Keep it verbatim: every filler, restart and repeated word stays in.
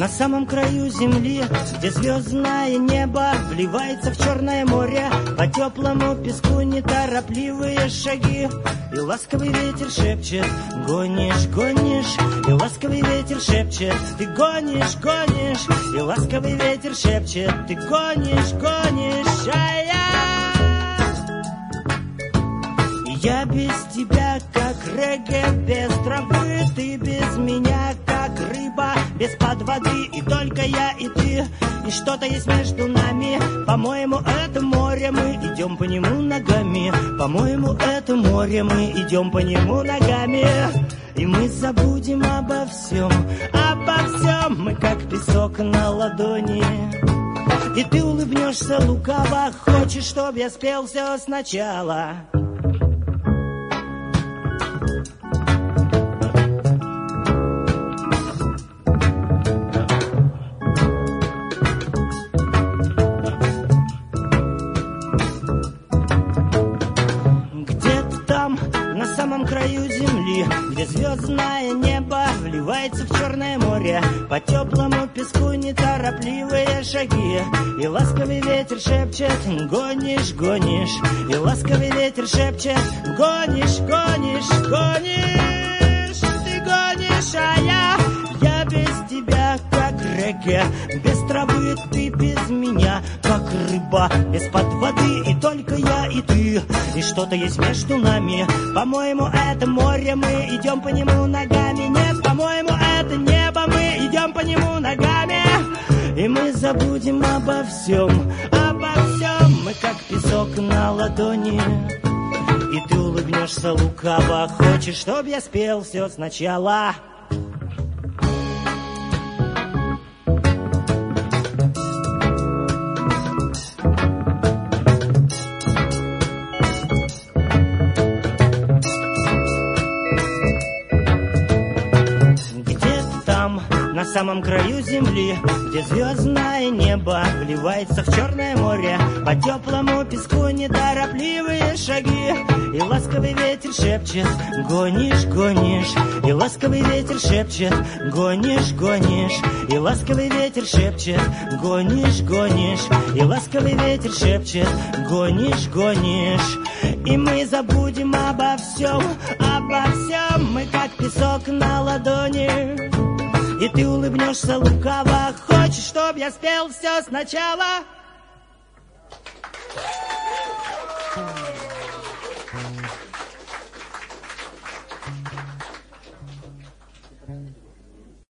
на самом краю земли, где звездное небо вливается в Черное море. По теплому песку неторопливые шаги, и ласковый ветер шепчет: гонишь, гонишь. И ласковый ветер шепчет: ты гонишь, гонишь. И ласковый ветер шепчет: ты гонишь, гонишь. А я, я без тебя как регги без травы, ты без меня как рыба без подводы. И только я и ты, и что-то есть между нами. По-моему, это море, мы идем по нему ногами. По-моему, это море, мы идем по нему ногами. И мы забудем обо всем, обо всем. Мы как песок на ладони. И ты улыбнешься лукаво, хочешь, чтоб я спел все сначала. На самом краю земли, где звездное небо вливается в Черное море. По теплому песку неторопливые шаги, и ласковый ветер шепчет: гонишь, гонишь. И ласковый ветер шепчет: гонишь, гонишь, гонишь. Ты гонишь, а я, я без тебя как регги без травы, ты без меня как рыба без подводы. И только я и ты, и что-то есть между нами. По-моему, это море, мы идем по нему ногами. Нет, по-моему, это небо, мы идем по нему ногами. И мы забудем обо всем, обо всем. Мы как песок на ладони. И ты улыбнешься лукаво, хочешь, чтоб я спел все сначала. На самом краю земли, где звездное небо вливается в Черное море. По теплому песку неторопливые шаги, и ласковый ветер шепчет: гонишь, гонишь. И ласковый ветер шепчет: гонишь, гонишь. И ласковый ветер шепчет: гонишь, гонишь. И ласковый ветер шепчет: гонишь, гонишь. И мы забудем обо всем, обо всем. Мы как песок на ладони. И ты улыбнешься лукаво, хочешь, чтоб я спел все сначала?